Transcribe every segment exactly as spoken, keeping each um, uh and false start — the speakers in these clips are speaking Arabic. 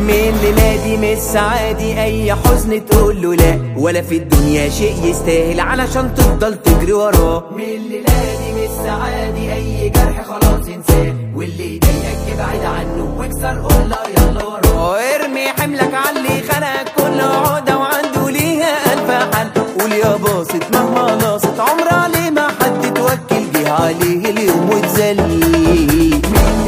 من الليلة دي مش عادي اي حزن تقول له لا، ولا في الدنيا شيء يستاهل علشان تفضل تجري وراه. من الليلة دي مش عادي اي جرح خلاص انساه، واللي يضايقك ابعد عنه واكسر قول له يلا وراه. ارمي حملك علي خلقك كل عقدة وعنده ليها الف حل، قول يا باسط مهما ناصت عمرها ليه ما حد توكل جه عليه اليوم واتذل.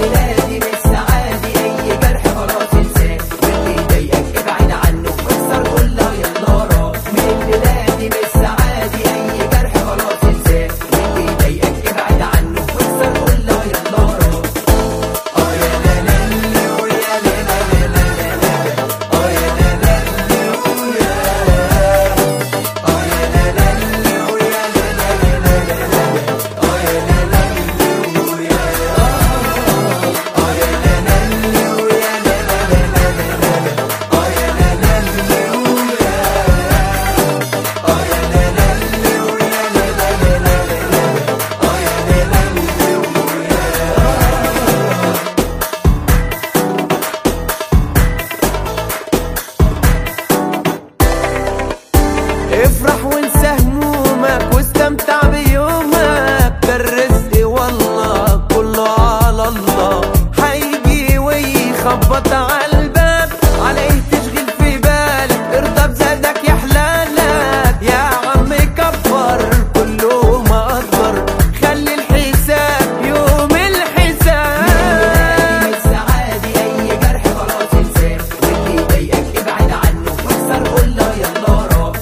افرح وانسى همومك واستمتع بيومك، ده الرزق والله كله على الله، هيجي ويخبط على الباب عليه تشغل في بالك، ارضى بزادك يا حلالك يا عم كبر كله ما اكبر، خلي الحساب يوم الحساب. مش عادي اي جرح خلاص انساه، واللي يضايقك ابعد عنه واكسر قول له يلا وراه.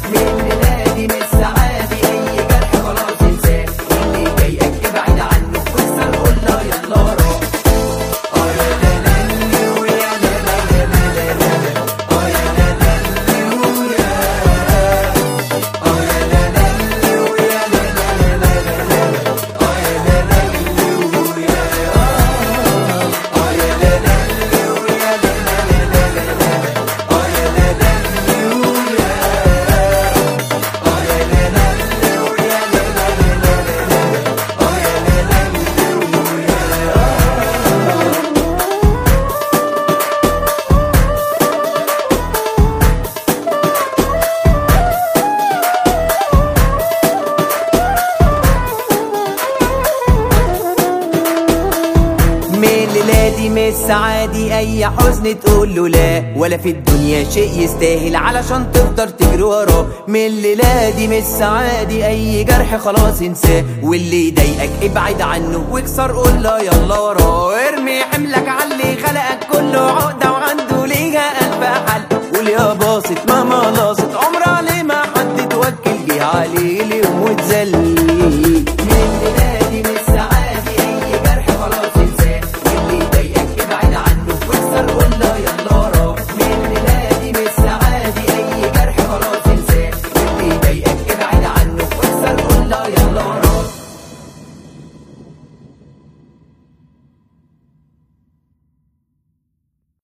من الليلة دي مش عادي اي حزن تقول له لا، ولا في الدنيا شيء يستاهل علشان تفضل تجري وراه. من الليلة دي مش عادي اي جرح خلاص انساه، واللي يضايقك ابعد عنه واكسر قول له يلا وراه. ارمي حملك علي خلقك كله عقدة وعنده ليها الف حل، قول يا باسط مهما